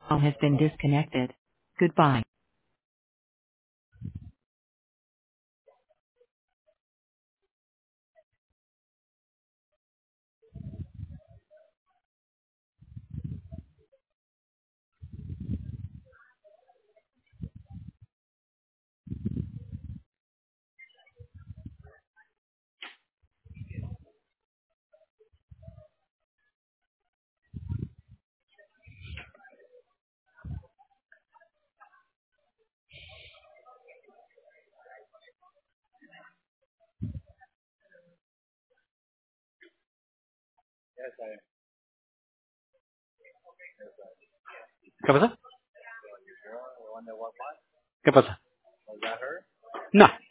call has been disconnected. Goodbye. ¿Qué pasa? ¿Qué pasa? No.